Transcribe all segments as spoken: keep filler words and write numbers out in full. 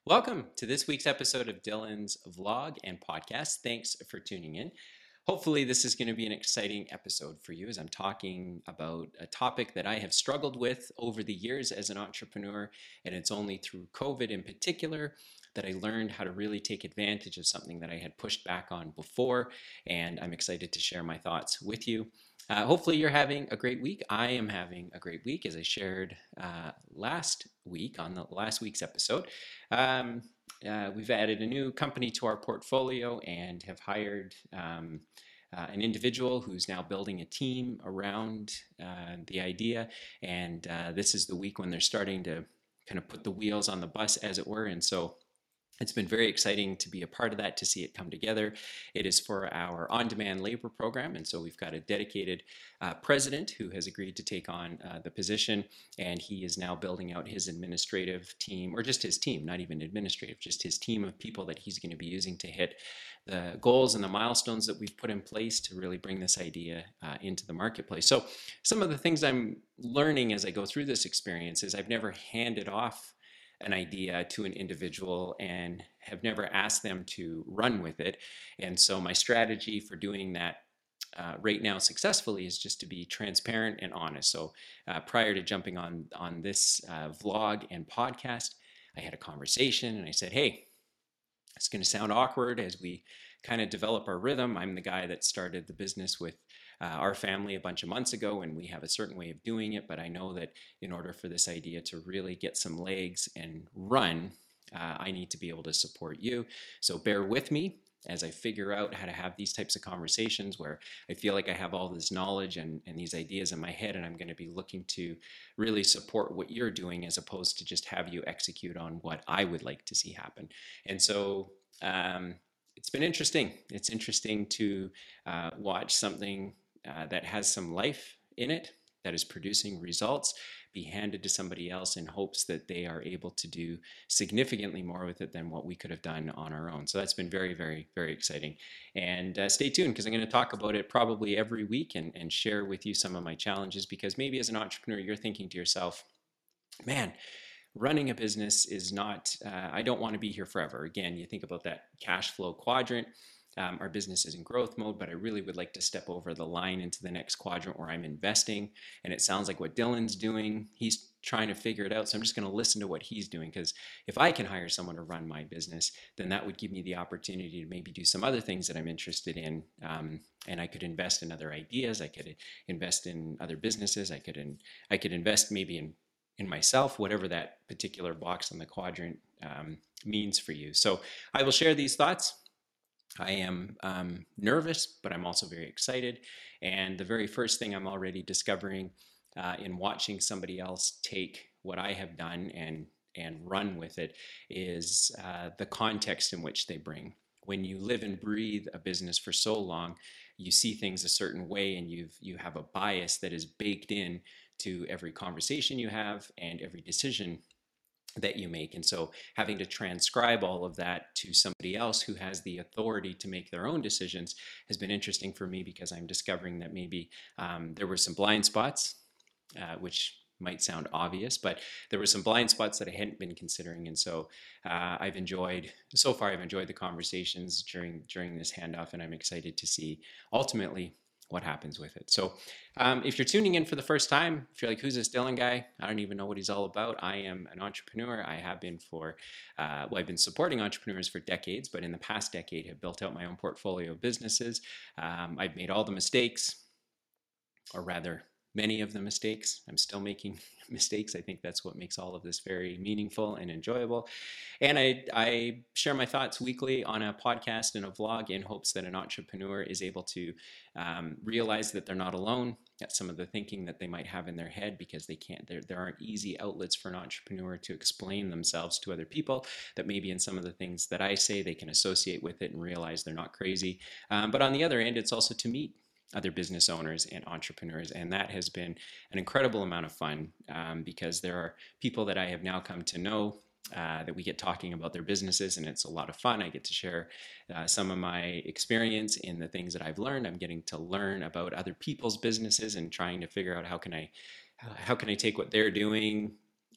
Welcome to this week's episode of Dylan's vlog and podcast. Thanks for tuning in. Hopefully, this is going to be an exciting episode for you as I'm talking about a topic that I have struggled with over the years as an entrepreneur. And it's only through COVID in particular that I learned how to really take advantage of something that I had pushed back on before. And I'm excited to share my thoughts with you. Uh, hopefully, you're having a great week. I am having a great week, as I shared uh, last week on the last week's episode. Um, uh, we've added a new company to our portfolio and have hired um, uh, an individual who's now building a team around uh, the idea. And uh, this is the week when they're starting to kind of put the wheels on the bus, as it were. And so it's been very exciting to be a part of that, to see it come together. It is for our on-demand labor program, and so we've got a dedicated uh, president who has agreed to take on uh, the position, and he is now building out his administrative team, or just his team, not even administrative, just his team of people that he's going to be using to hit the goals and the milestones that we've put in place to really bring this idea uh, into the marketplace. So some of the things I'm learning as I go through this experience is I've never handed off an idea to an individual and have never asked them to run with it. And so my strategy for doing that uh, right now successfully is just to be transparent and honest. So uh, prior to jumping on on this uh, vlog and podcast, I had a conversation and I said, hey, it's going to sound awkward as we kind of develop our rhythm. I'm the guy that started the business with uh, our family a bunch of months ago, and we have a certain way of doing it. But I know that in order for this idea to really get some legs and run, uh, I need to be able to support you. So bear with me as I figure out how to have these types of conversations where I feel like I have all this knowledge and, and these ideas in my head, and I'm going to be looking to really support what you're doing as opposed to just have you execute on what I would like to see happen. And so um, it's been interesting. It's interesting to uh, watch something uh, that has some life in it, that is producing results, be handed to somebody else in hopes that they are able to do significantly more with it than what we could have done on our own. So that's been very, very, very exciting. And uh, stay tuned, because I'm going to talk about it probably every week and, and share with you some of my challenges, because maybe as an entrepreneur, you're thinking to yourself, man, running a business is not, uh, I don't want to be here forever. Again, you think about that cash flow quadrant. Um, our business is in growth mode, but I really would like to step over the line into the next quadrant where I'm investing. And it sounds like what Dylan's doing, he's trying to figure it out. So I'm just going to listen to what he's doing, because if I can hire someone to run my business, then that would give me the opportunity to maybe do some other things that I'm interested in. Um, and I could invest in other ideas. I could invest in other businesses. I could, in, I could invest maybe in in myself, whatever that particular box on the quadrant um, means for you. So I will share these thoughts. I am um, nervous, but I'm also very excited. And the very first thing I'm already discovering uh, in watching somebody else take what I have done and and run with it is uh, the context in which they bring. When you live and breathe a business for so long, you see things a certain way, and you've you have a bias that is baked in to every conversation you have and every decision that you make. And so having to transcribe all of that to somebody else who has the authority to make their own decisions has been interesting for me, because I'm discovering that maybe um, there were some blind spots, uh, which might sound obvious, but there were some blind spots that I hadn't been considering. And so uh, I've enjoyed, so far I've enjoyed the conversations during during this handoff, and I'm excited to see ultimately what happens with it. So um, if you're tuning in for the first time, if you're like, who's this Dylan guy? I don't even know what he's all about. I am an entrepreneur. I have been for, uh, well, I've been supporting entrepreneurs for decades, but in the past decade have built out my own portfolio of businesses. Um, I've made all the mistakes, or rather many of the mistakes. I'm still making mistakes. I think that's what makes all of this very meaningful and enjoyable. And I, I share my thoughts weekly on a podcast and a vlog in hopes that an entrepreneur is able to um, realize that they're not alone at some of the thinking that they might have in their head, because they can't, there, there aren't easy outlets for an entrepreneur to explain themselves to other people, that maybe in some of the things that I say, they can associate with it and realize they're not crazy. Um, but on the other end, it's also to meet other business owners and entrepreneurs. And that has been an incredible amount of fun, um, because there are people that I have now come to know uh, that we get talking about their businesses, and it's a lot of fun. I get to share uh, some of my experience in the things that I've learned. I'm getting to learn about other people's businesses and trying to figure out how can I, how can I take what they're doing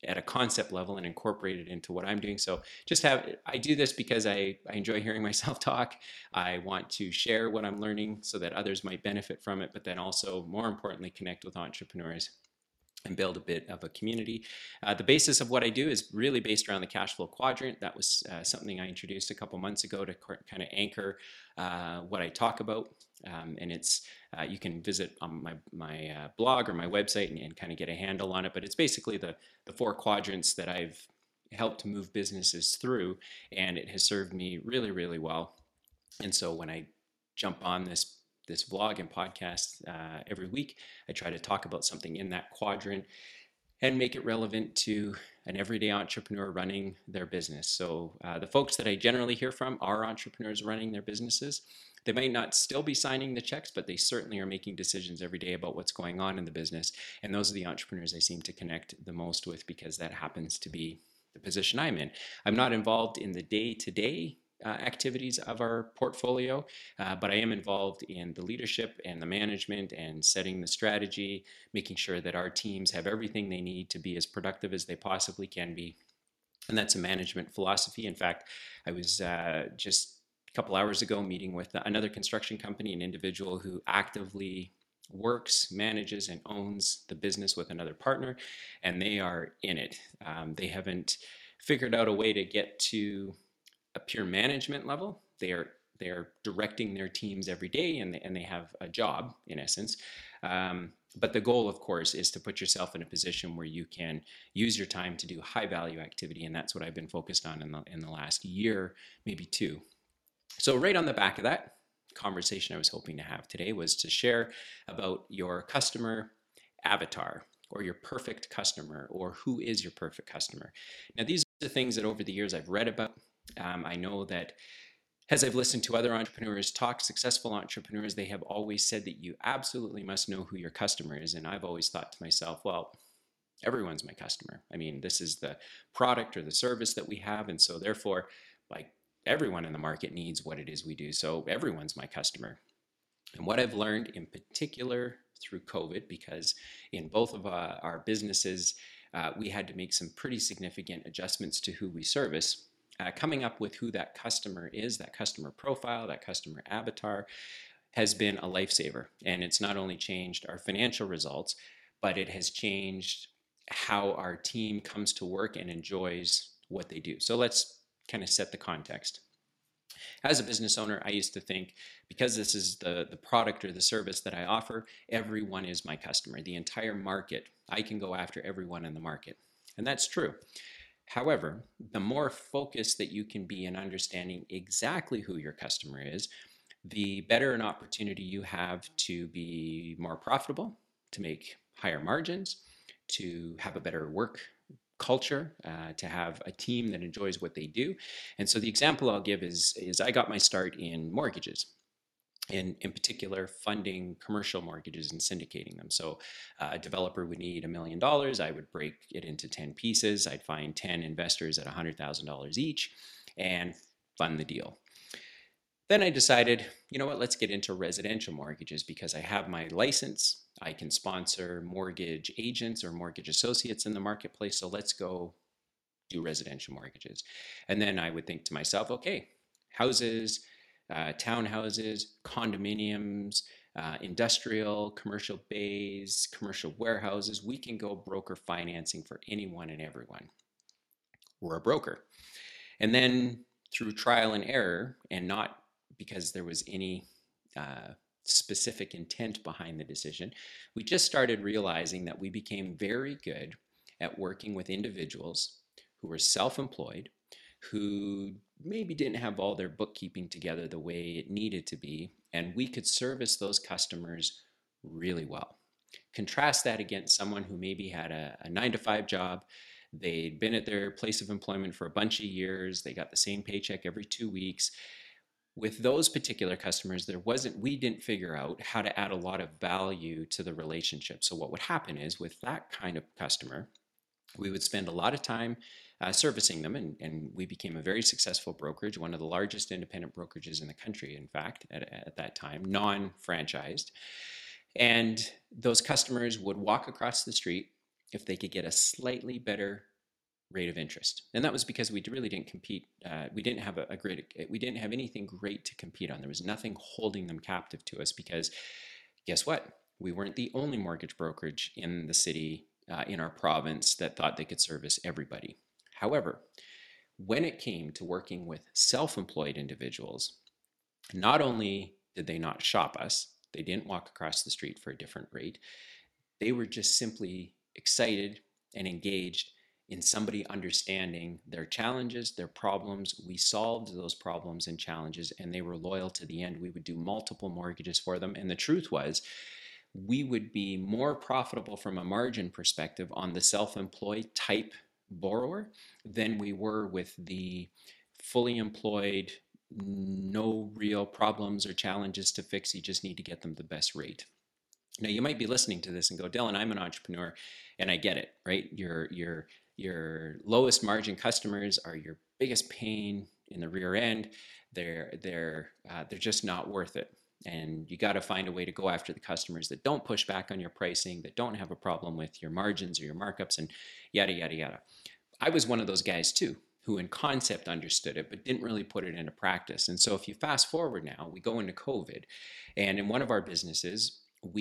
at a concept level and incorporate it into what I'm doing. So just have, I do this because I, I enjoy hearing myself talk. I want to share what I'm learning so that others might benefit from it, but then also more importantly, connect with entrepreneurs and build a bit of a community. Uh, the basis of what I do is really based around the cash flow quadrant. That was uh, something I introduced a couple months ago to kind of anchor uh, what I talk about. Um, and it's uh, you can visit on my my uh, blog or my website and, and kind of get a handle on it. But it's basically the the four quadrants that I've helped move businesses through, and it has served me really, really well. And so when I jump on this this vlog and podcast uh, every week, I try to talk about something in that quadrant and make it relevant to an everyday entrepreneur running their business. So uh, the folks that I generally hear from are entrepreneurs running their businesses. They might not still be signing the checks, but they certainly are making decisions every day about what's going on in the business. And those are the entrepreneurs I seem to connect the most with, because that happens to be the position I'm in. I'm not involved in the day-to-day uh, activities of our portfolio, uh, but I am involved in the leadership and the management and setting the strategy, making sure that our teams have everything they need to be as productive as they possibly can be. And that's a management philosophy. In fact, I was uh, just a couple hours ago meeting with another construction company, an individual who actively works, manages, and owns the business with another partner, and they are in it. Um, they haven't figured out a way to get to a pure management level. They are they are directing their teams every day, and they, and they have a job in essence. Um, but the goal, of course, is to put yourself in a position where you can use your time to do high value activity, and that's what I've been focused on in the in the last year, maybe two. So right on the back of that conversation I was hoping to have today was to share about your customer avatar, or your perfect customer, or who is your perfect customer. Now, these are the things that over the years I've read about. Um, I know that as I've listened to other entrepreneurs talk, successful entrepreneurs, they have always said that you absolutely must know who your customer is. And I've always thought to myself, well, everyone's my customer. I mean, this is the product or the service that we have. And so therefore, like, everyone in the market needs what it is we do. So everyone's my customer. And what I've learned in particular through COVID, because in both of uh, our businesses, uh, we had to make some pretty significant adjustments to who we service. Uh, coming up with who that customer is, that customer profile, that customer avatar, has been a lifesaver. And it's not only changed our financial results, but it has changed how our team comes to work and enjoys what they do. So let's kind of set the context. As a business owner, I used to think, because this is the, the product or the service that I offer, everyone is my customer. The entire market, I can go after everyone in the market. And that's true. However, the more focused that you can be in understanding exactly who your customer is, the better an opportunity you have to be more profitable, to make higher margins, to have a better work culture, uh, to have a team that enjoys what they do. And so the example I'll give is, is I got my start in mortgages. In, in particular, funding commercial mortgages and syndicating them. So uh, a developer would need a million dollars. I would break it into ten pieces. I'd find ten investors at one hundred thousand dollars each and fund the deal. Then I decided, you know what, let's get into residential mortgages, because I have my license. I can sponsor mortgage agents or mortgage associates in the marketplace. So let's go do residential mortgages. And then I would think to myself, okay, houses, Uh, townhouses, condominiums, uh, industrial, commercial bays, commercial warehouses. We can go broker financing for anyone and everyone. We're a broker. And then through trial and error, and not because there was any uh, specific intent behind the decision, we just started realizing that we became very good at working with individuals who were self-employed, who maybe didn't have all their bookkeeping together the way it needed to be, and we could service those customers really well. Contrast that against someone who maybe had a, a nine to five job. They'd been at their place of employment for a bunch of years. They got the same paycheck every two weeks. With those particular customers, there wasn't, we didn't figure out how to add a lot of value to the relationship. So what would happen is, with that kind of customer, we would spend a lot of time uh, servicing them, and, and we became a very successful brokerage, one of the largest independent brokerages in the country, in fact, at, at that time, non-franchised. And those customers would walk across the street if they could get a slightly better rate of interest. And that was because we really didn't compete. Uh, we didn't have a, a great, we didn't have anything great to compete on. There was nothing holding them captive to us because guess what? We weren't the only mortgage brokerage in the city, uh, in our province, that thought they could service everybody. However, when it came to working with self-employed individuals, not only did they not shop us, they didn't walk across the street for a different rate, they were just simply excited and engaged in somebody understanding their challenges, their problems. We solved those problems and challenges, and they were loyal to the end. We would do multiple mortgages for them. And the truth was, we would be more profitable from a margin perspective on the self-employed type borrower than we were with the fully employed, no real problems or challenges to fix. You just need to get them the best rate. Now you might be listening to this and go, Dylan, I'm an entrepreneur and I get it, right? Your, your, your lowest margin customers are your biggest pain in the rear end. They're, they're, uh, they're just not worth it. And you got to find a way to go after the customers that don't push back on your pricing, that don't have a problem with your margins or your markups, and yada, yada, yada. I was one of those guys too, who in concept understood it, but didn't really put it into practice. And so if you fast forward now, we go into COVID, and in one of our businesses,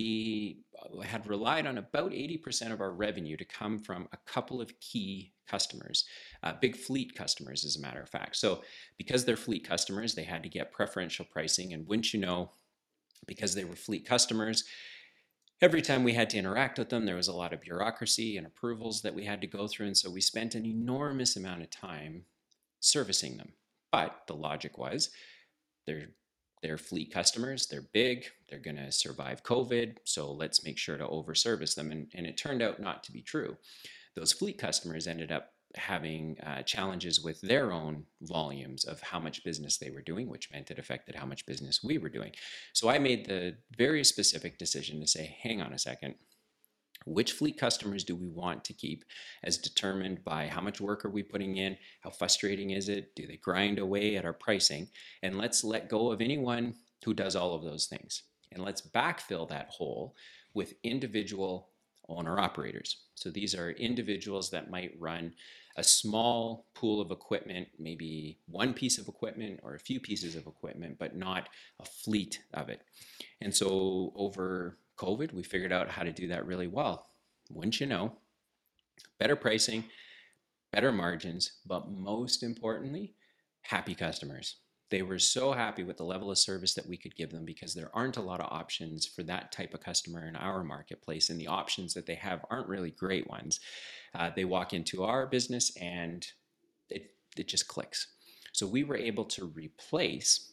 we had relied on about eighty percent of our revenue to come from a couple of key customers, uh, big fleet customers, as a matter of fact. So because they're fleet customers, they had to get preferential pricing. And wouldn't you know, because they were fleet customers, every time we had to interact with them, there was a lot of bureaucracy and approvals that we had to go through. And so we spent an enormous amount of time servicing them. But the logic was, they're they're fleet customers, they're big, they're going to survive COVID, so let's make sure to over-service them. And, and it turned out not to be true. Those fleet customers ended up having uh, challenges with their own volumes of how much business they were doing, which meant it affected how much business we were doing. So I made the very specific decision to say, hang on a second, which fleet customers do we want to keep, as determined by how much work are we putting in, how frustrating is it, do they grind away at our pricing, and let's let go of anyone who does all of those things. And let's backfill that hole with individual owner operators. So these are individuals that might run a small pool of equipment, maybe one piece of equipment or a few pieces of equipment, but not a fleet of it. And so over COVID, we figured out how to do that really well. Wouldn't you know, better pricing, better margins, but most importantly, happy customers. They were so happy with the level of service that we could give them, because there aren't a lot of options for that type of customer in our marketplace, and the options that they have aren't really great ones. Uh, they walk into our business and it, it just clicks. So we were able to replace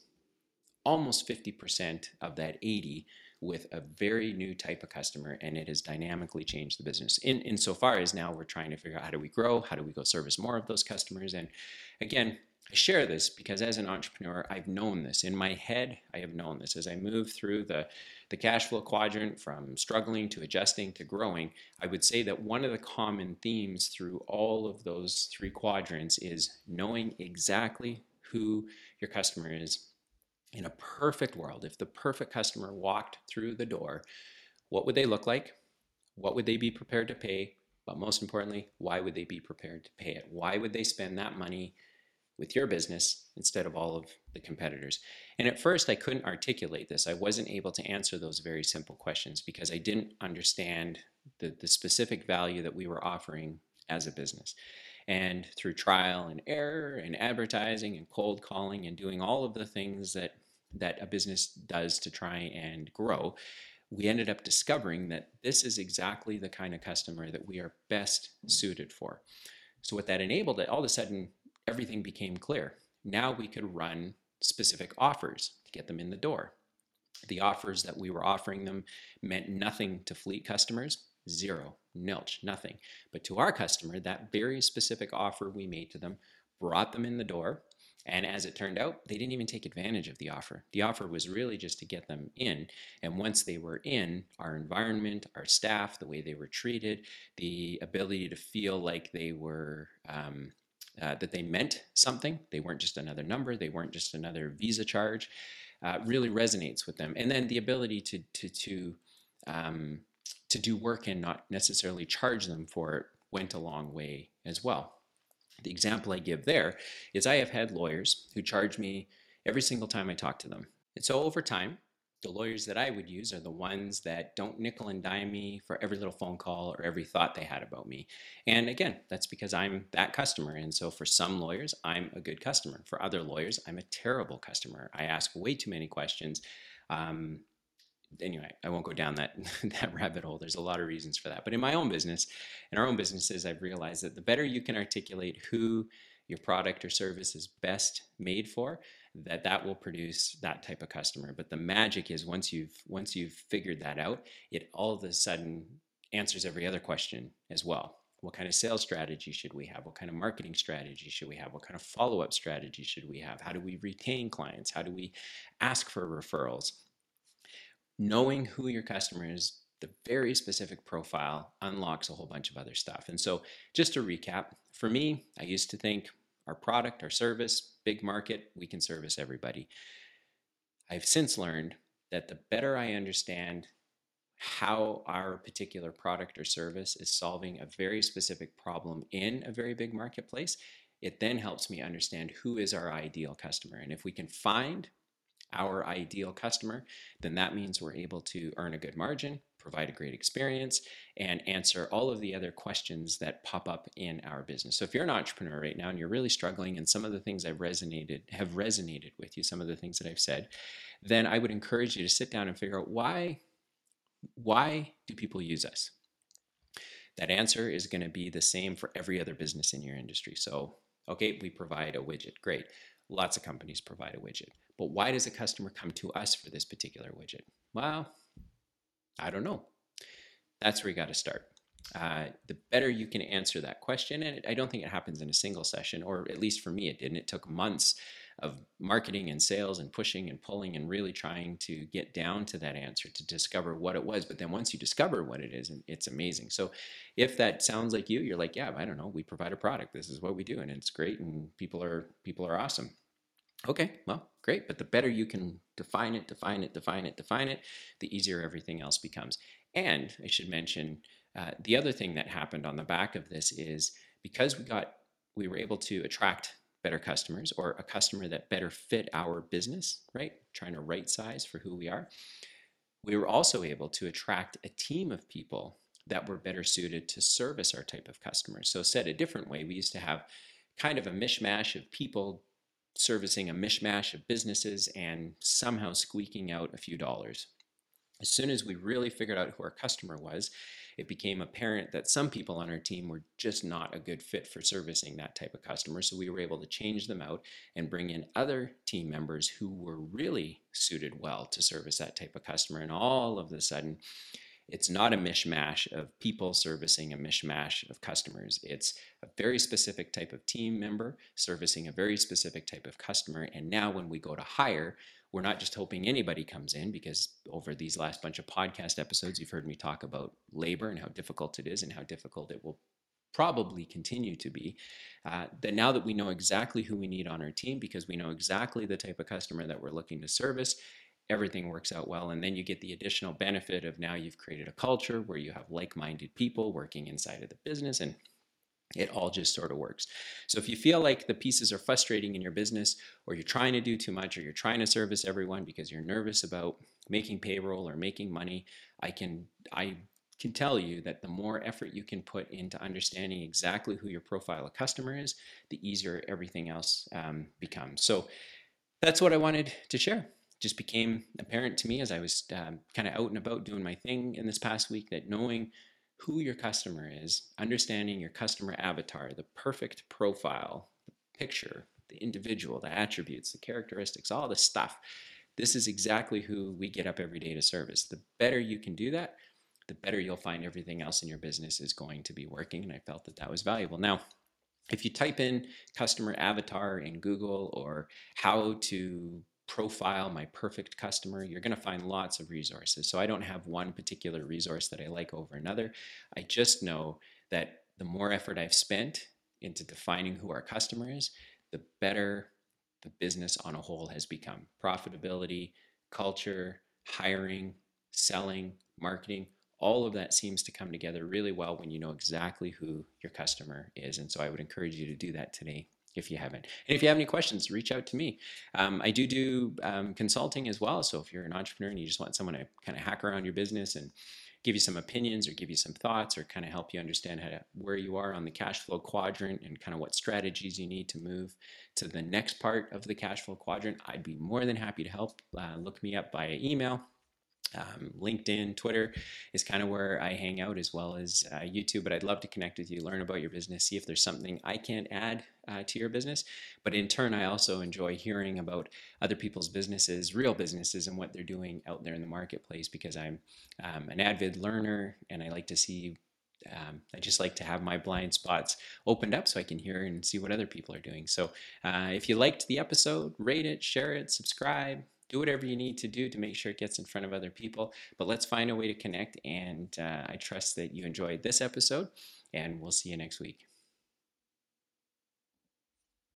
almost fifty percent of that eighty with a very new type of customer, and it has dynamically changed the business. In insofar as now we're trying to figure out, how do we grow, how do we go service more of those customers? And again, I share this because as an entrepreneur, I've known this. In my head, I have known this. As I move through the, the cash flow quadrant, from struggling to adjusting to growing, I would say that one of the common themes through all of those three quadrants is knowing exactly who your customer is. In a perfect world, if the perfect customer walked through the door, what would they look like? What would they be prepared to pay? But most importantly, why would they be prepared to pay it? Why would they spend that money with your business instead of all of the competitors? And at first, I couldn't articulate this. I wasn't able to answer those very simple questions because I didn't understand the, the specific value that we were offering as a business. And through trial and error and advertising and cold calling and doing all of the things that, that a business does to try and grow, we ended up discovering that this is exactly the kind of customer that we are best suited for. So what that enabled, it all of a sudden, everything became clear. Now we could run specific offers to get them in the door. The offers that we were offering them meant nothing to fleet customers. Zero, nilch, nothing. But to our customer, that very specific offer we made to them brought them in the door. And as it turned out, they didn't even take advantage of the offer. The offer was really just to get them in. And once they were in, our environment, our staff, the way they were treated, the ability to feel like they were, um, uh, that they meant something. They weren't just another number. They weren't just another Visa charge. Uh, really resonates with them. And then the ability to, to, to, um, to do work and not necessarily charge them for it went a long way as well. The example I give there is I have had lawyers who charge me every single time I talk to them. And so over time, the lawyers that I would use are the ones that don't nickel and dime me for every little phone call or every thought they had about me. And again, that's because I'm that customer. And so for some lawyers, I'm a good customer. For other lawyers, I'm a terrible customer. I ask way too many questions. Um, anyway, I won't go down that that rabbit hole. There's a lot of reasons for that. But in my own business, in our own businesses, I've realized that the better you can articulate who your product or service is best made for, that that will produce that type of customer. But the magic is once you've once you've figured that out, it all of a sudden answers every other question as well. What kind of sales strategy should we have? What kind of marketing strategy should we have? What kind of follow-up strategy should we have? How do we retain clients? How do we ask for referrals? Knowing who your customer is, the very specific profile, unlocks a whole bunch of other stuff. And so just to recap, for me, I used to think our product, our service, big market, we can service everybody. I've since learned that the better I understand how our particular product or service is solving a very specific problem in a very big marketplace, it then helps me understand who is our ideal customer. And if we can find our ideal customer, then that means we're able to earn a good margin, provide a great experience, and answer all of the other questions that pop up in our business. So if you're an entrepreneur right now and you're really struggling, and some of the things I've resonated have resonated with you, some of the things that I've said, then I would encourage you to sit down and figure out why, why do people use us? That answer is going to be the same for every other business in your industry. So, okay, we provide a widget. Great. Lots of companies provide a widget. But why does a customer come to us for this particular widget? Well, I don't know. That's where you got to start. Uh, the better you can answer that question, and I don't think it happens in a single session, or at least for me it didn't. It took months of marketing and sales and pushing and pulling and really trying to get down to that answer to discover what it was. But then once you discover what it is, it's amazing. So if that sounds like you, you're like, yeah, I don't know, we provide a product. This is what we do, and it's great, and people are people are awesome. Okay, well, great. But the better you can define it, define it, define it, define it, the easier everything else becomes. And I should mention uh, the other thing that happened on the back of this is because we got, we were able to attract better customers, or a customer that better fit our business, right? Trying to right size for who we are. We were also able to attract a team of people that were better suited to service our type of customers. So said a different way, we used to have kind of a mishmash of people servicing a mishmash of businesses and somehow squeaking out a few dollars. As soon as we really figured out who our customer was, it became apparent that some people on our team were just not a good fit for servicing that type of customer. So we were able to change them out and bring in other team members who were really suited well to service that type of customer. And all of a sudden, it's not a mishmash of people servicing a mishmash of customers. It's a very specific type of team member servicing a very specific type of customer. And now when we go to hire, we're not just hoping anybody comes in, because over these last bunch of podcast episodes, you've heard me talk about labor and how difficult it is and how difficult it will probably continue to be. Uh, that now that we know exactly who we need on our team, because we know exactly the type of customer that we're looking to service, everything works out well. And then you get the additional benefit of now you've created a culture where you have like-minded people working inside of the business, and it all just sort of works. So if you feel like the pieces are frustrating in your business, or you're trying to do too much, or you're trying to service everyone because you're nervous about making payroll or making money, I can I can tell you that the more effort you can put into understanding exactly who your profile of customer is, the easier everything else um, becomes. So that's what I wanted to share. Just became apparent to me as I was um, kind of out and about doing my thing in this past week, that knowing who your customer is, understanding your customer avatar, the perfect profile, the picture, the individual, the attributes, the characteristics, all the stuff. This is exactly who we get up every day to service. The better you can do that, the better you'll find everything else in your business is going to be working. And I felt that that was valuable. Now, if you type in customer avatar in Google, or how to profile my perfect customer, you're going to find lots of resources. So I don't have one particular resource that I like over another. I just know that the more effort I've spent into defining who our customer is, the better the business on a whole has become. Profitability, culture, hiring, selling, marketing, all of that seems to come together really well when you know exactly who your customer is. And so I would encourage you to do that today if you haven't. And if you have any questions, reach out to me. Um, I do do um, consulting as well. So if you're an entrepreneur and you just want someone to kind of hack around your business and give you some opinions or give you some thoughts or kind of help you understand how to, where you are on the cash flow quadrant and kind of what strategies you need to move to the next part of the cash flow quadrant, I'd be more than happy to help. Uh, look me up via email. Um, LinkedIn, Twitter is kind of where I hang out, as well as uh, YouTube. But I'd love to connect with you, learn about your business, see if there's something I can add uh, to your business. But in turn, I also enjoy hearing about other people's businesses, real businesses, and what they're doing out there in the marketplace, because I'm um, an avid learner and I like to see. Um, I just like to have my blind spots opened up so I can hear and see what other people are doing. So uh, if you liked the episode, rate it, share it, subscribe, do whatever you need to do to make sure it gets in front of other people. But let's find a way to connect. And uh, I trust that you enjoyed this episode, and we'll see you next week.